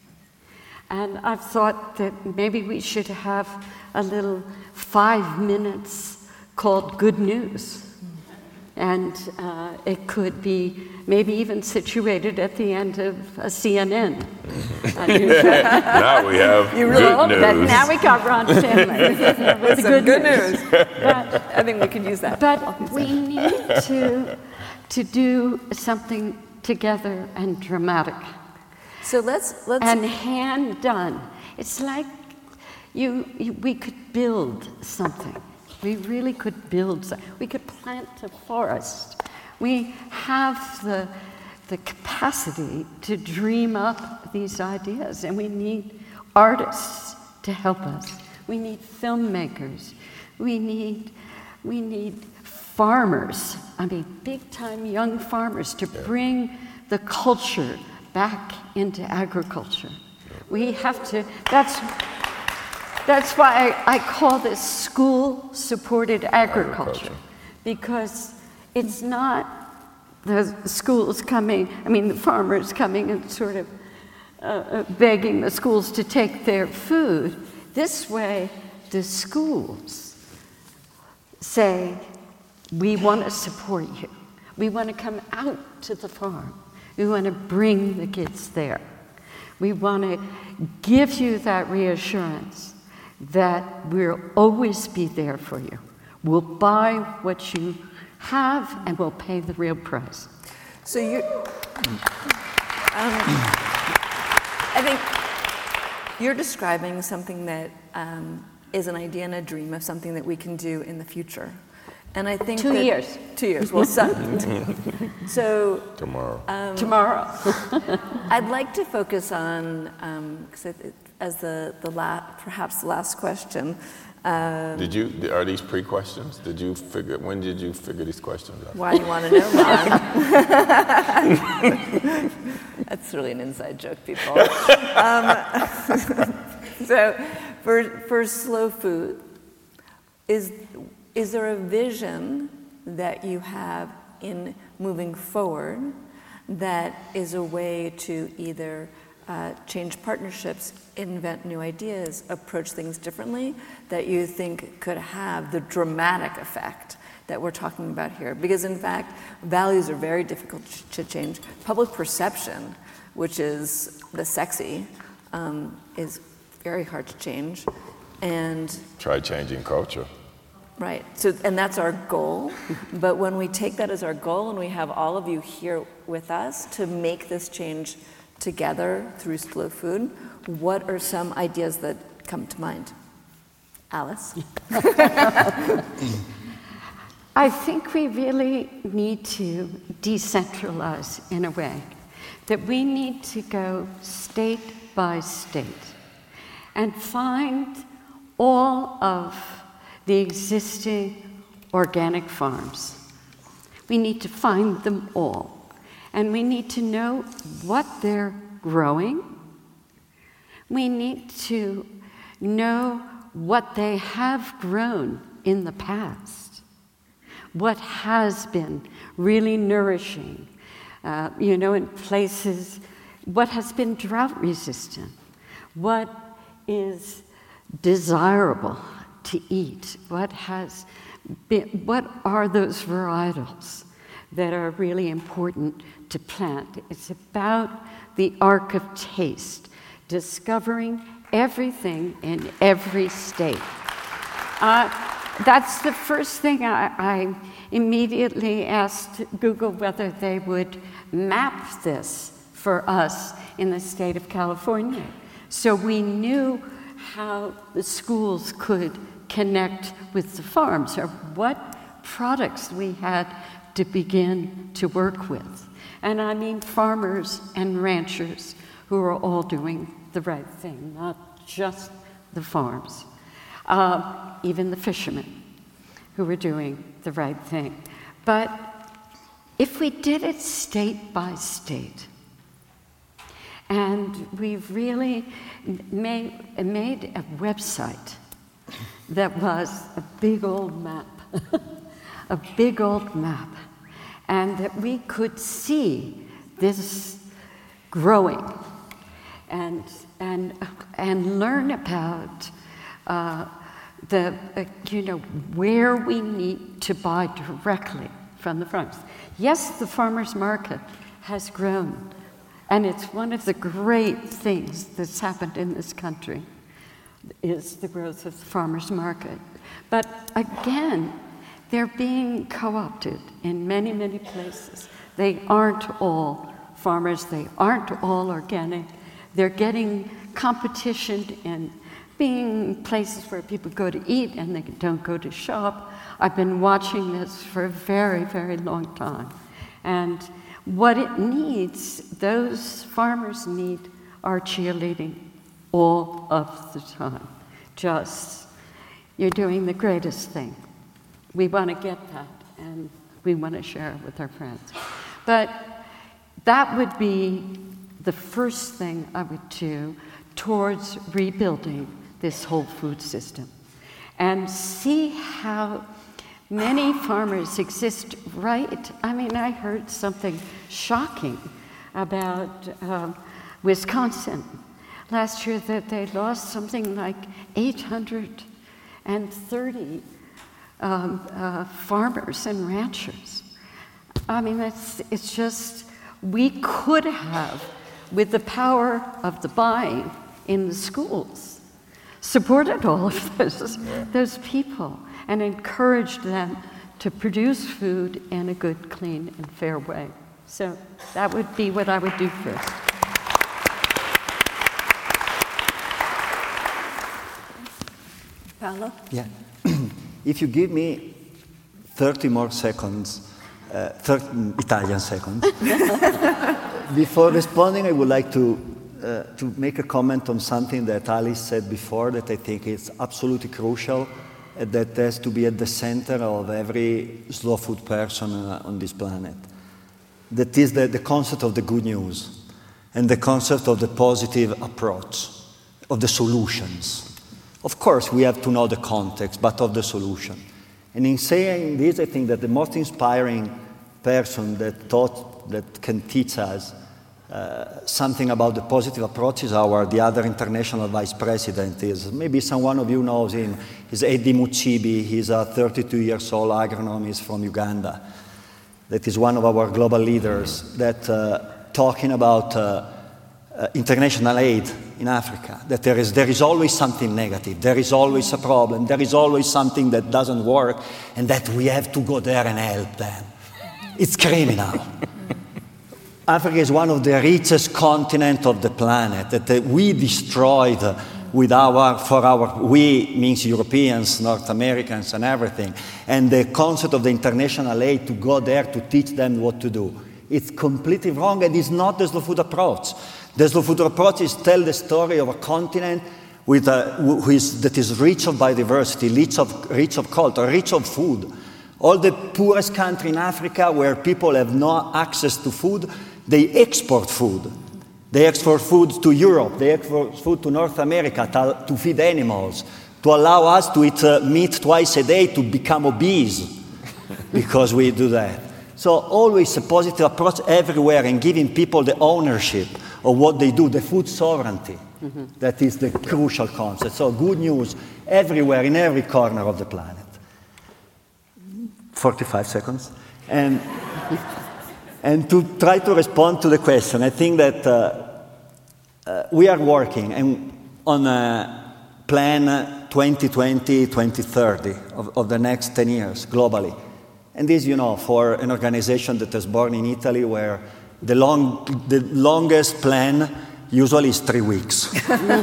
And I've thought that maybe we should have a little five minutes called Good News. And uh, it could be maybe even situated at the end of a C N N. Now we have you good really news. That, now we got Ron Stanley with the good, good news. news. But, I think we could use that. but we need to, to do something together and dramatic. So let's let's and hand done. It's like you, you, we could build something. We really could build something. We could plant a forest. We have the, the capacity to dream up these ideas, and we need artists to help us. We need filmmakers. We need, we need farmers. I mean, big-time young farmers to bring the culture back into agriculture. We have to, that's, that's why I, I call this school-supported agriculture, agriculture, because it's not the schools coming, I mean the farmers coming and sort of uh, begging the schools to take their food. This way, the schools say, we want to support you. We want to come out to the farm. We want to bring the kids there. We want to give you that reassurance that we'll always be there for you. We'll buy what you have and we'll pay the real price. So you, um, I think you're describing something that um, is an idea and a dream of something that we can do in the future. And I think Two that- years. Two years. Well, so, so Tomorrow. Um, Tomorrow. I'd like to focus on, because um, as the the la- perhaps the last question. Um, Did you? Are these pre-questions? Did you figure? When did you figure these questions out? Why do you want to know, Ron? That's really an inside joke, people. Um, so, for for slow food, is is there a vision that you have in moving forward that is a way to either uh, change partnerships, invent new ideas, approach things differently, that you think could have the dramatic effect that we're talking about here? Because in fact, values are very difficult to change. Public perception, which is the sexy, um, is very hard to change. And Try changing culture. right, so, and that's our goal. But when we take that as our goal and we have all of you here with us to make this change together through slow food, what are some ideas that come to mind? Alice? I think we really need to decentralize in a way, that we need to go state by state and find all of the existing organic farms. We need to find them all. And we need to know what they're growing. We need to know what they have grown in the past, what has been really nourishing, uh, you know, in places, what has been drought resistant, what is desirable to eat, what has been, what are those varietals that are really important to plant. It's about the arc of taste, discovering everything in every state. Uh, that's the first thing I, I immediately asked Google whether they would map this for us in the state of California, so we knew how the schools could connect with the farms, or what products we had to begin to work with. And I mean farmers and ranchers who are all doing the right thing, not just the farms. Uh, even the fishermen who were doing the right thing. But if we did it state by state, and we've really made, made a website that was a big old map, a big old map, and that we could see this growing and, and, and learn about uh, the, uh, you know, where we need to buy directly from the farms. Yes, the farmers market has grown, and it's one of the great things that's happened in this country, is the growth of the farmers market. But again, they're being co-opted in many, many places. They aren't all farmers, they aren't all organic. They're getting competition in being places where people go to eat and they don't go to shop. I've been watching this for a very, very long time. And what it needs, those farmers need our cheerleading all of the time. Just, you're doing the greatest thing. We want to get that, and we want to share it with our friends. But that would be the first thing I would do towards rebuilding this whole food system, and see how many farmers exist right. I mean, I heard something shocking about um, Wisconsin last year, that they lost something like eight hundred thirty um, uh, farmers and ranchers. I mean, it's, it's just, we could have, with the power of the buying in the schools, supported all of those, those people and encouraged them to produce food in a good, clean, and fair way. So that would be what I would do first. Paolo? Yeah. If you give me thirty more seconds, uh, thirty Italian seconds. Before responding, I would like to, uh, to make a comment on something that Alice said before that I think is absolutely crucial, uh, that has to be at the center of every slow food person uh, on this planet. That is the, the concept of the good news and the concept of the positive approach, of the solutions. Of course, we have to know the context, but of the solution. And in saying this, I think that the most inspiring person that taught, that can teach us uh, something about the positive approach is our, the other international vice president is, maybe some one of you knows him, is Eddie Muchibi. He's a thirty-two years old agronomist from Uganda. That is one of our global leaders that uh, talking about uh, uh, international aid in Africa, that there is, there is always something negative, there is always a problem, there is always something that doesn't work, and that we have to go there and help them. It's criminal. Africa is one of the richest continents of the planet that uh, we destroyed uh, with our, for our, we means Europeans, North Americans and everything. And the concept of the international aid to go there to teach them what to do. It's completely wrong, and it's not the slow food approach. The slow food approach is tell the story of a continent with a, who is, that is rich of biodiversity, rich of, rich of culture, rich of food. All the poorest country in Africa where people have no access to food, they export food. They export food to Europe, they export food to North America to, to feed animals, to allow us to eat uh, meat twice a day to become obese because we do that. So always a positive approach everywhere and giving people the ownership of what they do, the food sovereignty. Mm-hmm. That is the crucial concept. So good news everywhere, in every corner of the planet. forty-five seconds. And, and to try to respond to the question, I think that uh, uh, we are working and on a plan twenty twenty to twenty thirty of, of the next ten years globally. And this, you know, for an organization that was born in Italy where the, long, the longest plan usually is three weeks.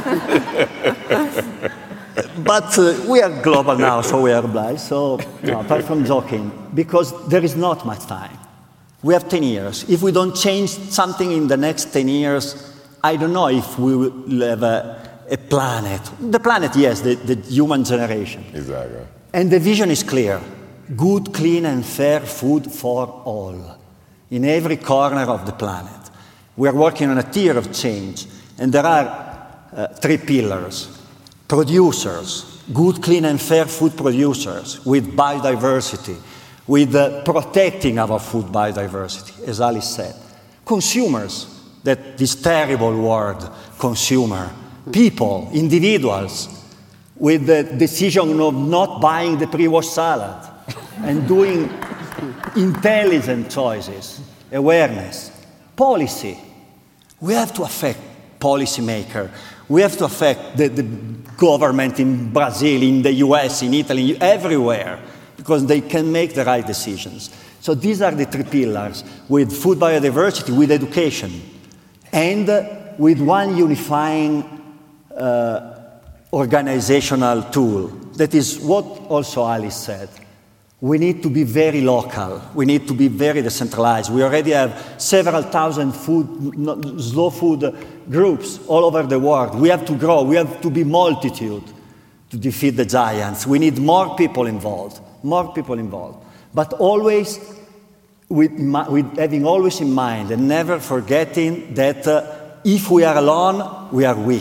But uh, we are global now, so we are obliged. So, no, apart from joking, because there is not much time. We have ten years. If we don't change something in the next ten years, I don't know if we will have a, a planet. The planet, yes, the, the human generation. Exactly. And the vision is clear. Good, clean, and fair food for all, in every corner of the planet. We are working on a tier of change, and there are uh, three pillars. Producers, good, clean, and fair food producers with biodiversity, with uh, protecting our food biodiversity, as Alice said. Consumers, that this terrible word, consumer. People, individuals, with the decision of not buying the pre-washed salad and doing intelligent choices, awareness. Policy. We have to affect policymakers. We have to affect the, the government in Brazil, in the U S, in Italy, everywhere, because they can make the right decisions. So these are the three pillars, with food biodiversity, with education, and with one unifying uh, organizational tool. That is what also Alice said. We need to be very local. We need to be very decentralized. We already have several thousand food, slow food groups all over the world. We have to grow. We have to be multitude to defeat the giants. We need more people involved, more people involved. But always with, with having always in mind and never forgetting that uh, if we are alone, we are weak.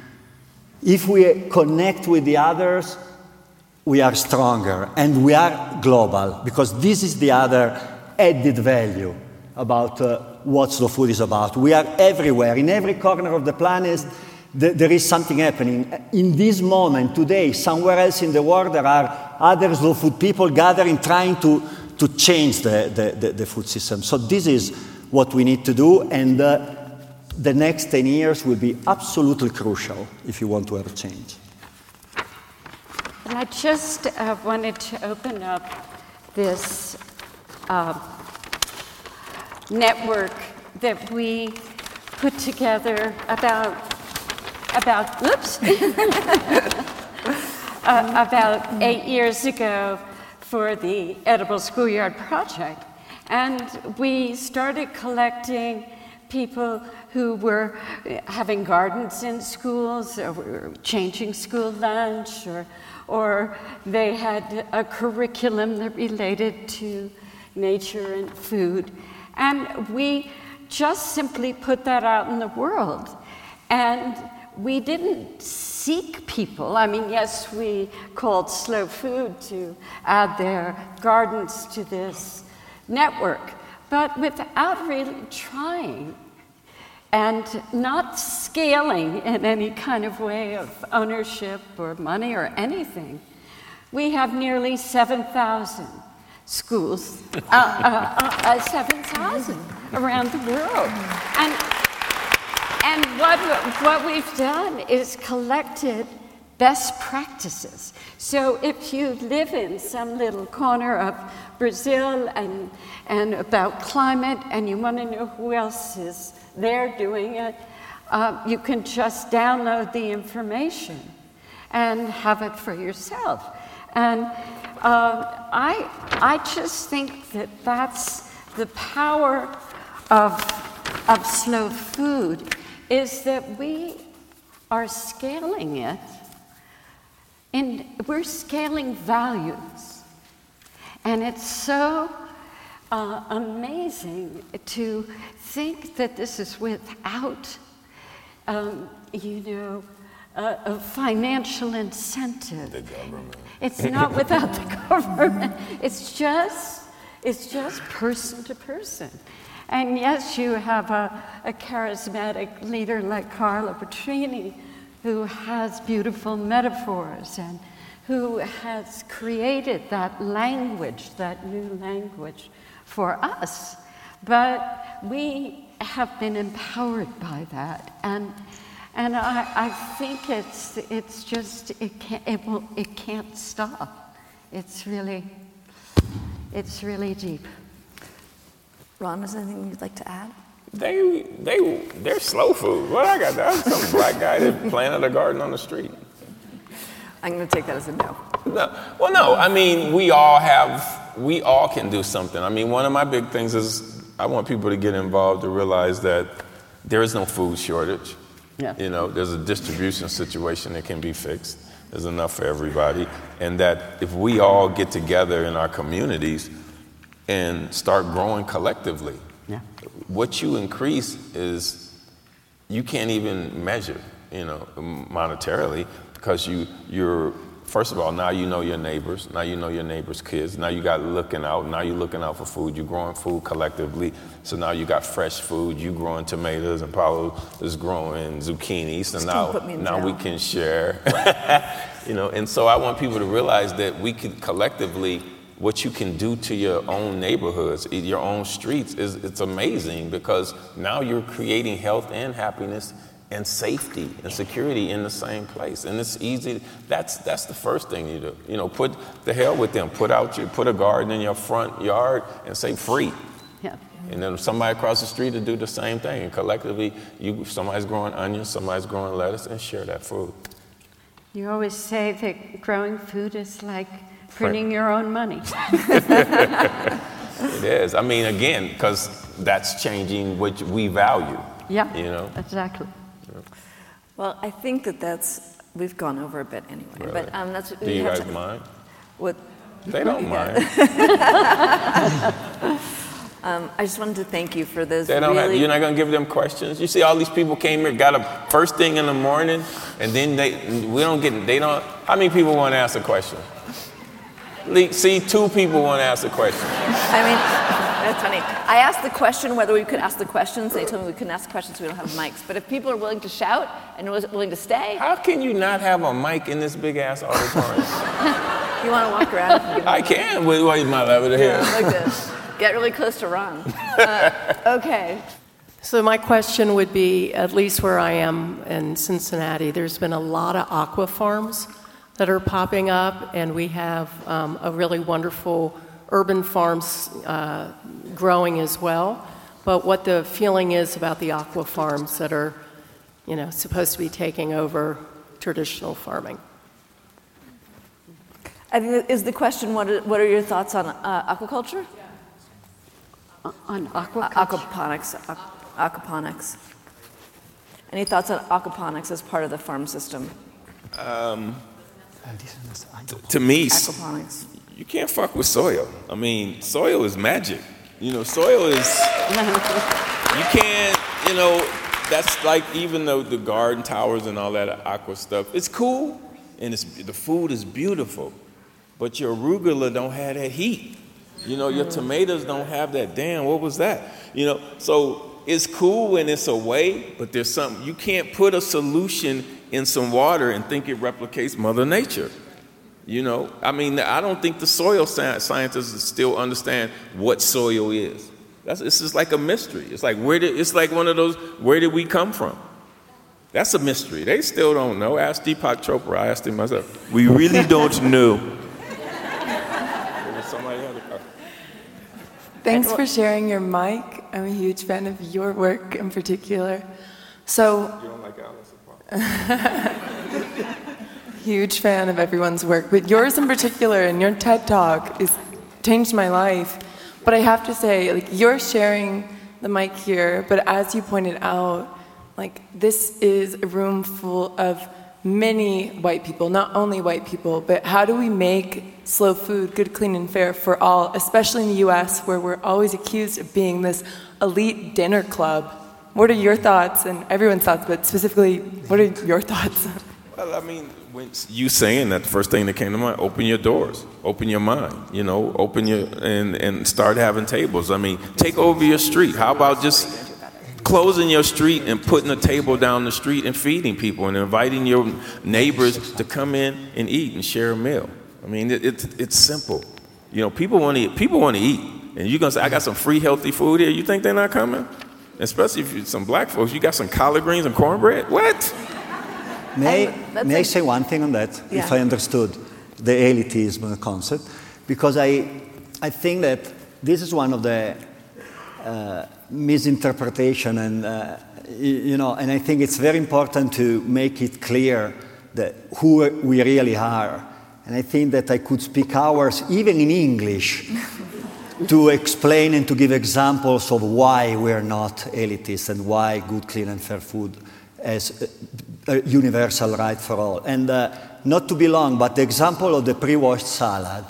If we connect with the others, we are stronger, and we are global, because this is the other added value about uh, what slow food is about. We are everywhere. In every corner of the planet, th- there is something happening. In this moment, today, somewhere else in the world, there are other slow food people gathering, trying to, to change the, the, the, the food system. So this is what we need to do, and uh, the next ten years will be absolutely crucial if you want to have a change. And I just uh, wanted to open up this uh, network that we put together about, about, oops, uh, about eight years ago for the Edible Schoolyard Project. And we started collecting people who were having gardens in schools, or were changing school lunch, or, or they had a curriculum that related to nature and food. And we just simply put that out in the world. And we didn't seek people. I mean, yes, we called Slow Food to add their gardens to this network, but without really trying and not scaling in any kind of way of ownership or money or anything. We have nearly seven thousand schools, uh, uh, uh, uh, seven thousand around the world. And, and what, what we've done is collected best practices. So if you live in some little corner of Brazil and, and about climate and you want to know who else is there doing it, uh, you can just download the information and have it for yourself. And uh, I, I just think that that's the power of, of slow food, is that we are scaling it, and we're scaling values. And it's so uh, amazing to think that this is without, um, you know, a, a financial incentive. The government. It's not without the government. It's just, it's just person to person. And yes, you have a, a charismatic leader like Carla Petrini, who has beautiful metaphors and who has created that language, that new language for us. But we have been empowered by that. And, and I, I think it's, it's just, it can't, it, will, it can't stop. It's really, it's really deep. Ron, is there anything you'd like to add? They, they, they're slow food. What I got? That's some black guy that planted a garden on the street. I'm going to take that as a no. No. Well, no. I mean, we all have, we all can do something. I mean, one of my big things is I want people to get involved to realize that there is no food shortage. Yeah. You know, there's a distribution situation that can be fixed. There's enough for everybody. And that if we all get together in our communities and start growing collectively, Yeah. what you increase is you can't even measure, you know, monetarily, because you, you're, first of all, now you know your neighbors, now you know your neighbors' kids, now you got looking out, now you're looking out for food, you're growing food collectively, so now you got fresh food, you growing tomatoes, and Paulo is growing zucchini, so Just now, don't put me in now we jail. can share, you know, and so I want people to realize that we can collectively, what you can do to your own neighborhoods, your own streets, is it's amazing, because now you're creating health and happiness and safety and security in the same place. And it's easy. That's that's the first thing you do. You know, put the hell with them. Put out your put a garden in your front yard and say free. Yeah. And then somebody across the street to do the same thing. And collectively, you somebody's growing onions, somebody's growing lettuce, and share that food. You always say that growing food is like printing your own money. It is. I mean, again, because that's changing what we value. Yeah, You know. exactly. Well, I think that that's, we've gone over a bit anyway. Really? But um, that's Do we you have guys to- mind? What, They don't mind. um, I just wanted to thank you for those They don't really... have, you're not going to give them questions? You see all these people came here, got a first thing in the morning, and then they, we don't get, they don't, how many people want to ask a question? Le- See, two people want to ask a question. I mean, that's funny. I asked the question whether we could ask the questions. They told me we couldn't ask questions, so we don't have mics. But if people are willing to shout and was willing to stay, How can you not have a mic in this big ass auditorium? you want to walk around and give I can. Wait, wait, my love it here. like this. Get really close to Ron. Uh, okay. So my question would be, at least where I am in Cincinnati, there's been a lot of aqua farms that are popping up, and we have um, a really wonderful urban farms uh, growing as well. But what the feeling is about the aqua farms that are, you know, supposed to be taking over traditional farming. I think is the question, what are, what are your thoughts on uh, aquaculture? Uh, on aquaculture? Uh, aquaponics. Aqu- aquaponics. Any thoughts on aquaponics as part of the farm system? Um, t- to me, Aquaponics. you can't fuck with soil. I mean, soil is magic. You know, soil is, you can't, you know, that's like even though the garden towers and all that aqua stuff, it's cool and it's, the food is beautiful, but your arugula don't have that heat. You know, your tomatoes don't have that, damn, what was that? You know, so it's cool when it's away, but there's something, you can't put a solution in some water and think it replicates Mother Nature. You know, I mean, I don't think the soil scientists still understand what soil is. That's, it's just like a mystery. It's like, where did, it's like one of those, where did we come from? That's a mystery. They still don't know. Ask Deepak Chopra. I asked him myself. We really don't know. Thanks for sharing your mic. I'm a huge fan of your work in particular. So, You don't like Alice? Huge fan of everyone's work, but yours in particular and your TED Talk has changed my life. But I have to say, like, you're sharing the mic here, but as you pointed out, like, this is a room full of many white people, not only white people, but how do we make slow food good, clean, and fair for all, especially in the U S, where we're always accused of being this elite dinner club? What are your thoughts, and everyone's thoughts, but specifically, what are your thoughts? Well, I mean, when you saying that, the first thing that came to mind, open your doors, open your mind, you know, open your, and, and start having tables. I mean, take over your street. How about just closing your street and putting a table down the street and feeding people and inviting your neighbors to come in and eat and share a meal? I mean, it, it, it's simple. You know, people want to eat. People want to eat. And you're going to say, I got some free, healthy food here. You think they're not coming? Especially if you're some black folks. You got some collard greens and cornbread? What? May, That's may I like- say one thing on that, Yeah. if I understood the elitism concept? Because I, I think that this is one of the uh, misinterpretation, and uh, you, you know, and I think it's very important to make it clear that who we really are. And I think that I could speak hours, even in English, to explain and to give examples of why we're not elitist and why good, clean, and fair food as a universal right for all. And uh, not to be long, but the example of the pre-washed salad,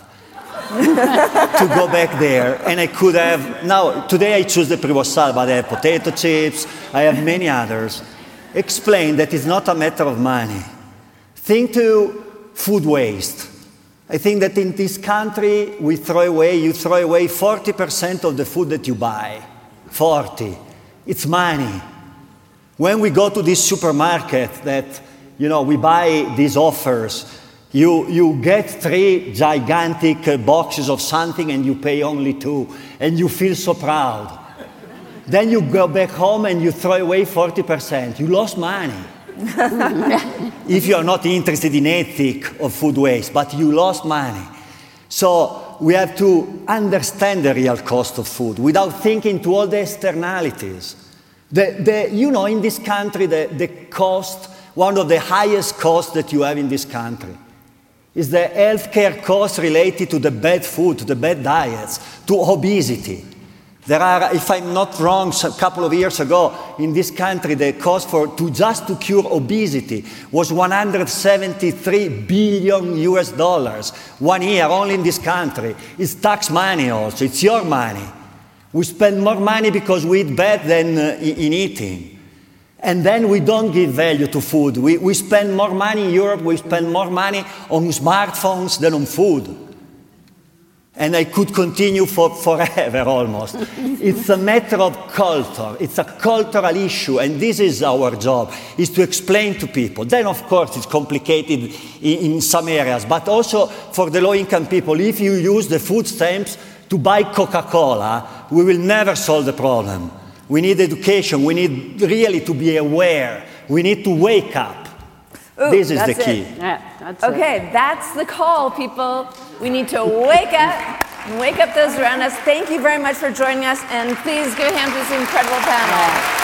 to go back there, and I could have, now, today I choose the pre-washed salad, but I have potato chips, I have many others. Explain that it's not a matter of money. Think to food waste. I think that in this country, we throw away, you throw away forty percent of the food that you buy. forty. It's money. When we go to this supermarket that, you know, we buy these offers, you, you get three gigantic uh, boxes of something and you pay only two, and you feel so proud. Then you go back home and you throw away forty percent. You lost money. If you are not interested in ethic of food waste, but you lost money. So we have to understand the real cost of food without thinking to all the externalities. The, the, you know, in this country, the, the cost, one of the highest costs that you have in this country is the healthcare cost related to the bad food, to the bad diets, to obesity. There are, if I'm not wrong, a couple of years ago, in this country, the cost for to just to cure obesity was one hundred seventy-three billion U S dollars. One year, only in this country. It's tax money also. It's your money. We spend more money because we eat bad than uh, in eating. And then we don't give value to food. We, we spend more money in Europe, we spend more money on smartphones than on food. And I could continue for forever almost. It's a matter of culture. It's a cultural issue, and this is our job, is to explain to people. Then, of course, it's complicated in, in some areas, but also for the low-income people, if you use the food stamps to buy Coca-Cola, we will never solve the problem. We need education. We need really to be aware. We need to wake up. Ooh, this is the that's key. it. Yeah, that's Okay, that's the call, people. We need to wake up and wake up those around us. Thank you very much for joining us, and please give a hand to this incredible panel.